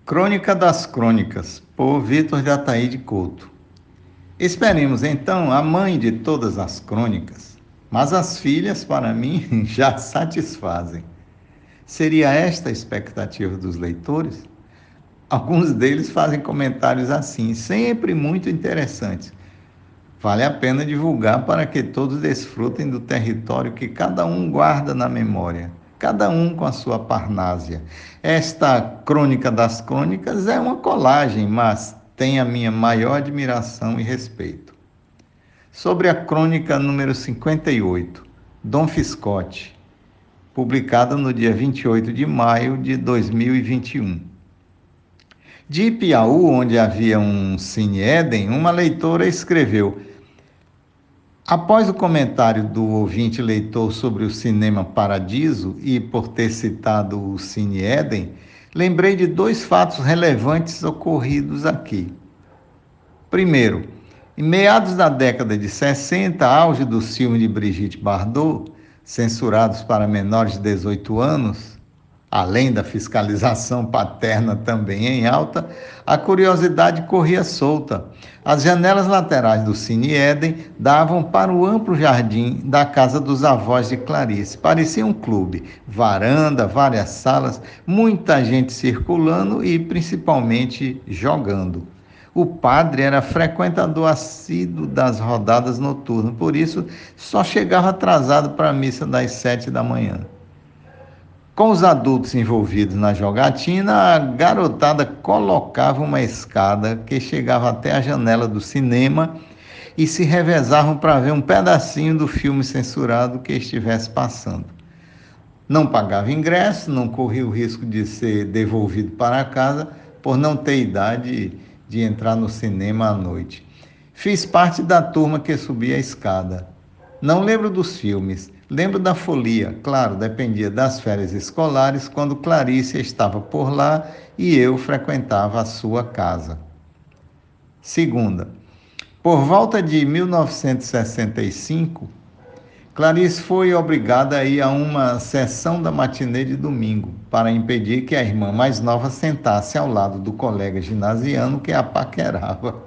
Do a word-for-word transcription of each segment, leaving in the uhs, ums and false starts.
Crônica das Crônicas, por Vitor de Ataíde Couto. Esperemos então a mãe de todas as crônicas, mas as filhas, para mim, já satisfazem. Seria esta a expectativa dos leitores? Alguns deles fazem comentários assim, sempre muito interessantes. Vale a pena divulgar para que todos desfrutem do território que cada um guarda na memória, cada um com a sua Parnásia. Esta Crônica das Crônicas é uma colagem, mas tem a minha maior admiração e respeito. Sobre a crônica número cinquenta e oito, Dom Fiscote, publicada no dia vinte e oito de maio de dois mil e vinte e um. De Piauí, onde havia um Cine Éden, uma leitora escreveu: após o comentário do ouvinte leitor sobre o Cinema Paradiso e por ter citado o Cine Éden, lembrei de dois fatos relevantes ocorridos aqui. Primeiro, em meados da década de sessenta, auge dos filmes de Brigitte Bardot, censurados para menores de dezoito anos, além da fiscalização paterna também em alta, a curiosidade corria solta. As janelas laterais do Cine Éden davam para o amplo jardim da casa dos avós de Clarice. Parecia um clube, varanda, várias salas, muita gente circulando e principalmente jogando. O padre era frequentador assíduo das rodadas noturnas, por isso só chegava atrasado para a missa das sete da manhã. Com os adultos envolvidos na jogatina, a garotada colocava uma escada que chegava até a janela do cinema e se revezavam para ver um pedacinho do filme censurado que estivesse passando. Não pagava ingresso, não corria o risco de ser devolvido para casa por não ter idade de entrar no cinema à noite. Fiz parte da turma que subia a escada. Não lembro dos filmes, lembro da folia. Claro, dependia das férias escolares, quando Clarice estava por lá e eu frequentava a sua casa. Segunda, por volta de mil novecentos e sessenta e cinco, Clarice foi obrigada a ir a uma sessão da matinê de domingo para impedir que a irmã mais nova sentasse ao lado do colega ginasiano que a paquerava.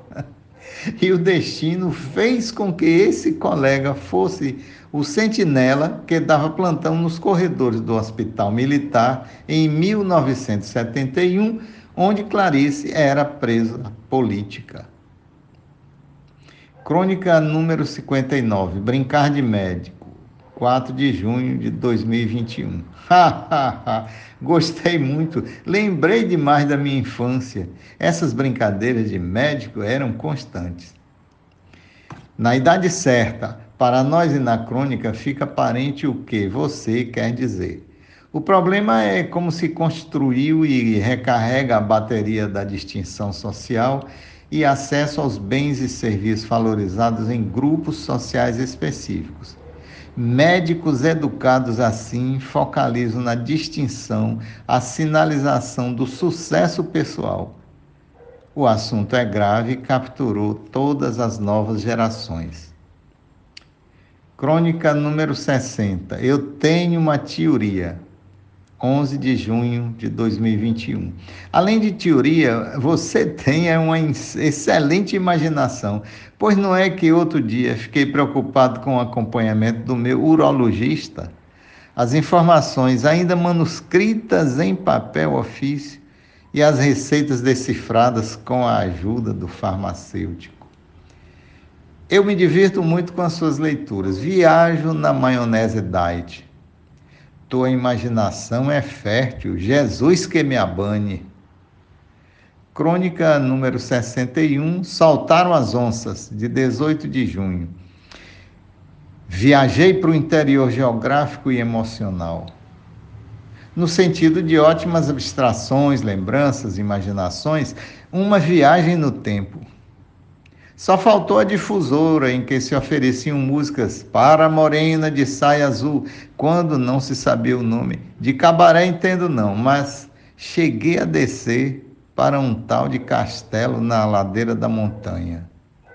E o destino fez com que esse colega fosse o sentinela que dava plantão nos corredores do Hospital Militar em mil novecentos e setenta e um, onde Clarice era presa política. Crônica número cinquenta e nove, Brincar de Médico, quatro de junho de dois mil e vinte e um. Gostei muito, lembrei demais da minha infância. Essas brincadeiras de médico eram constantes. Na idade certa, para nós e na crônica, fica aparente o que você quer dizer. O problema é como se construiu e recarrega a bateria da distinção social e acesso aos bens e serviços valorizados em grupos sociais específicos. Médicos educados assim focalizam na distinção, a sinalização do sucesso pessoal. O assunto é grave e capturou todas as novas gerações. Crônica número sessenta. Eu tenho uma teoria. onze de junho de dois mil e vinte e um. Além de teoria, você tem uma excelente imaginação, pois não é que outro dia fiquei preocupado com o acompanhamento do meu urologista? As informações ainda manuscritas em papel ofício e as receitas decifradas com a ajuda do farmacêutico. Eu me divirto muito com as suas leituras, viajo na maionese diet. Tua imaginação é fértil, Jesus que me abane. Crônica número sessenta e um, Soltaram as Onças, de dezoito de junho. Viajei para o interior geográfico e emocional. No sentido de ótimas abstrações, lembranças, imaginações, uma viagem no tempo. Só faltou a difusora em que se ofereciam músicas para a morena de saia azul, quando não se sabia o nome. De cabaré entendo não, mas cheguei a descer para um tal de castelo na ladeira da montanha.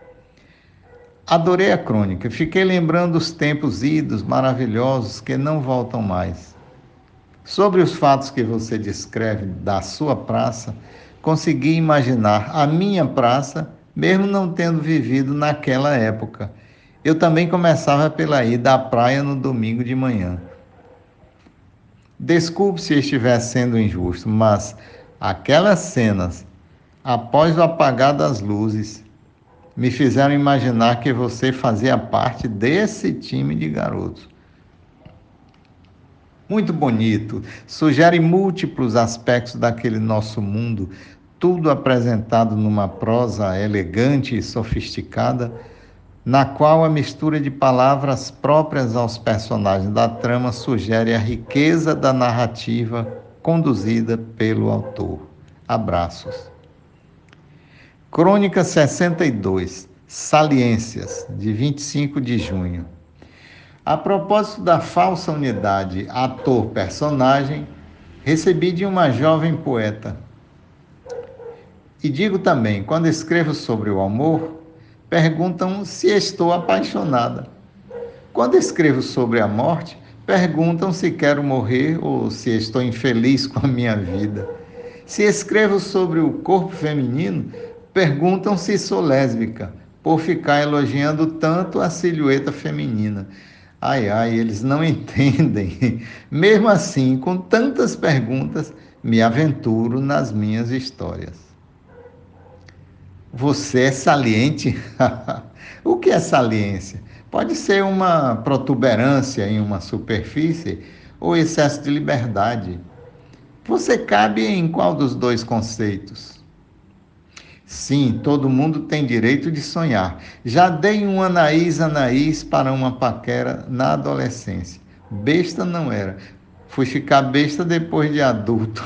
Adorei a crônica, fiquei lembrando os tempos idos, maravilhosos, que não voltam mais. Sobre os fatos que você descreve da sua praça, consegui imaginar a minha praça, mesmo não tendo vivido naquela época. Eu também começava pela ida à praia no domingo de manhã. Desculpe se estiver sendo injusto, mas aquelas cenas, após o apagar das luzes, me fizeram imaginar que você fazia parte desse time de garotos. Muito bonito, sugere múltiplos aspectos daquele nosso mundo, tudo apresentado numa prosa elegante e sofisticada, na qual a mistura de palavras próprias aos personagens da trama sugere a riqueza da narrativa conduzida pelo autor. Abraços. Crônica sessenta e dois, Saliências, de vinte e cinco de junho. A propósito da falsa unidade ator-personagem, recebi de uma jovem poeta. E digo também, quando escrevo sobre o amor, perguntam se estou apaixonada. Quando escrevo sobre a morte, perguntam se quero morrer ou se estou infeliz com a minha vida. Se escrevo sobre o corpo feminino, perguntam se sou lésbica, por ficar elogiando tanto a silhueta feminina. Ai, ai, eles não entendem. Mesmo assim, com tantas perguntas, me aventuro nas minhas histórias. Você é saliente? O que é saliência? Pode ser uma protuberância em uma superfície ou excesso de liberdade. Você cabe em qual dos dois conceitos? Sim, todo mundo tem direito de sonhar. Já dei um Anaís Anaís para uma paquera na adolescência. Besta não era. Fui ficar besta depois de adulto.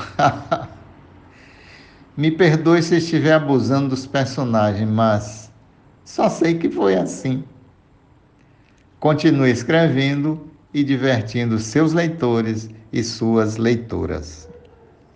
Me perdoe se estiver abusando dos personagens, mas só sei que foi assim. Continue escrevendo e divertindo seus leitores e suas leitoras.